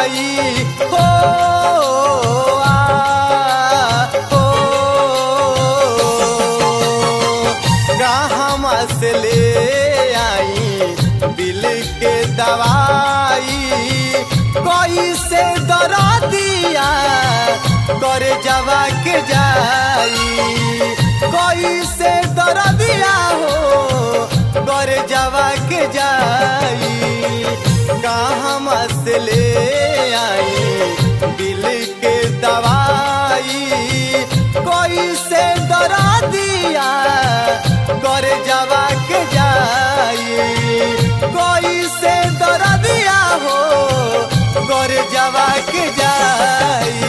जाई हो हो कहाँ से ले आई दिल के दवाई कोई से दरा दिया कर जवा के जाई कोई से दरा दिया हो कर जवा के जाई कहाँ से ले आई दिल के दवाई कोई से दरा दिया कर जवा के जाई कोई से दरा दिया हो कर जवा के जाई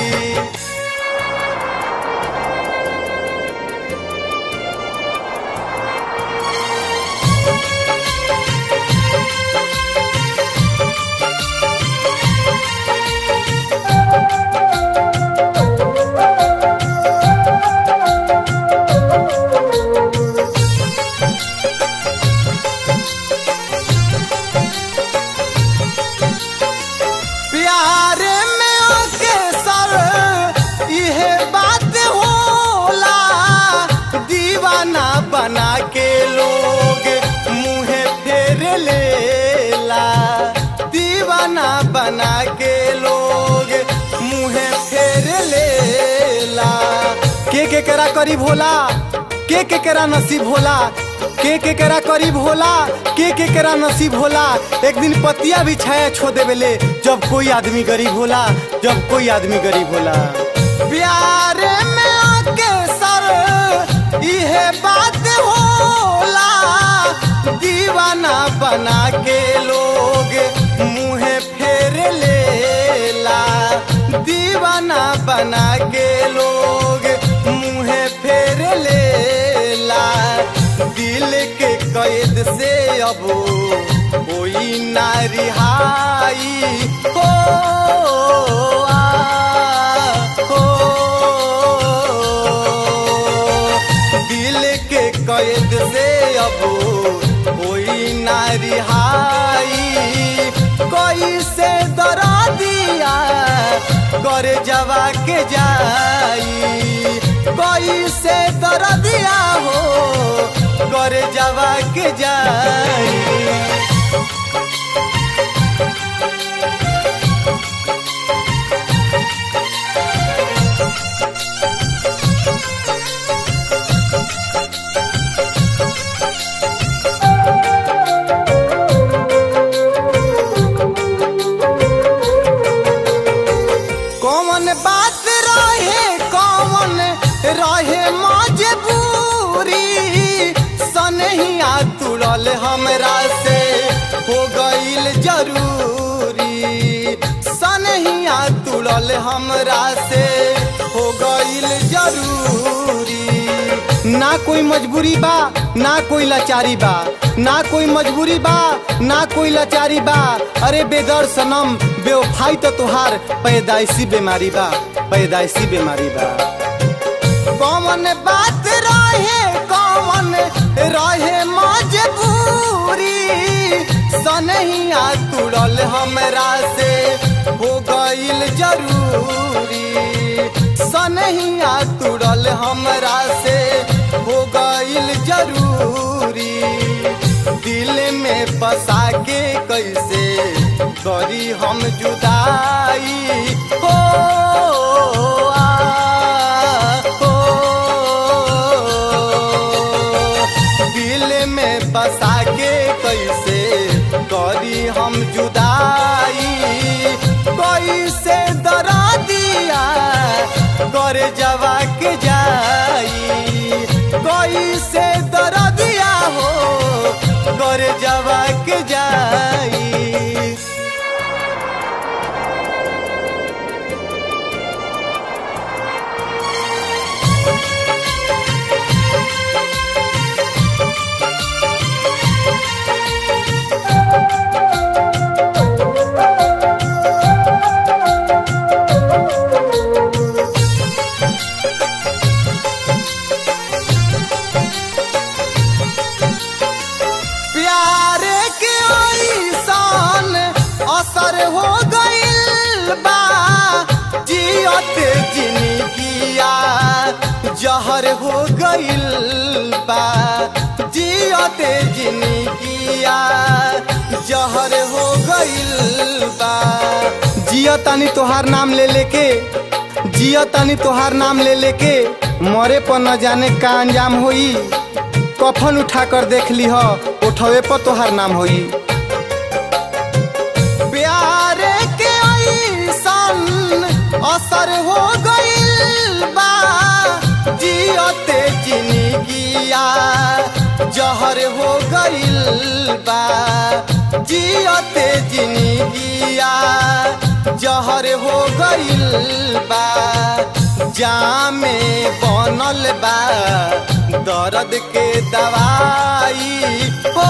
बना के लोग मुँह फेर लेला दीवाना बना के लोग मुँह फेर लेला के करा करीब होला के करा नसीब होला के करा करीब होला के करा नसीब होला एक दिन पतिया भी छाया छो देवेले जब कोई आदमी गरीब होला जब कोई आदमी गरीब होला प्यार में आके सर इहे बात होला दीवाना बना के लोग मुँह फेर लेला दीवाना बना के लोग मुँह फेर लेला दिल के कैद से अब कोई ना रिहाई हो कैद से अब कोई ना रिहाई कोई से दरा दिया कर जवा के जाई कोई से दरा दिया हो कर जवा के जाई बात रहे मजबूरी सनहिया तुड़ल हमरा से हो गईल जरूरी सनहिया तुड़ल हमरा से हो गईल जरूरी ना कोई मजबूरी बा ना कोई लाचारी बा ना कोई मजबूरी बा ना कोई लाचारी बा अरे बेदर सनम बेवफाई तो तुहार पैदाइशी बीमारी बा पैदाइशी बीमारी बा कौन बात रहे मजबूरी सनहिया तुड़ल हमरा से हो गईल जरूरी सनहिया तुड़ल हमरा से हो गईल जरूरी दिल में बसा के कैसे करी हम जुदाई हो बसा के कैसे करी हम जुदाई कोई से दरा दिया कर जवा के जाई कोई से दरा दिया हो कर जवा के जाई जहर हो गइल बा जियते जिंदगिया जहर हो गइल बा। जियतानी तोहार नाम ले लेके जियतानी तोहार नाम ले लेके मरे पर न जाने का अंजाम होई। कफन उठा कर देख ली हो उठवे पर तोहार नाम होई। प्यारे के ऐसन असर हो गइल बा जियते जिंदगिया जहर हो गइल बा जियते जिंदगिया जहर हो गइल बा। जामे बनल बा दर्द के दवाई हो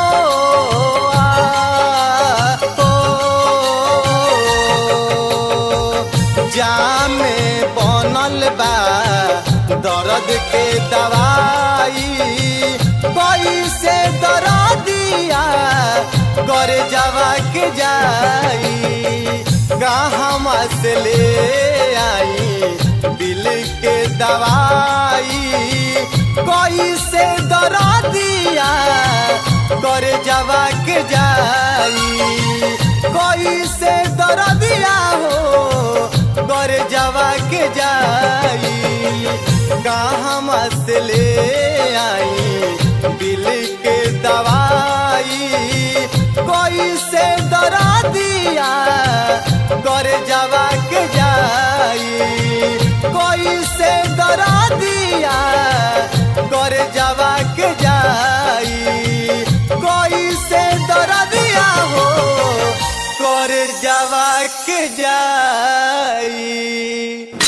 जामे बनल बा दर्द के दवाई कैसे दर्दिया कर जवा के जाई कहाँ से ले आई दिल के दवाई कैसे दर्दिया कर जवा के जाई कैसे दर्दिया हो कर जवा के जाई कहाँ से ले आई दिल के दवाई कैसे दर्दिया कर जवा के जाई कैसे दर्दिया कर जवा के जाई कैसे दर्दिया हो कर जवा के जाई।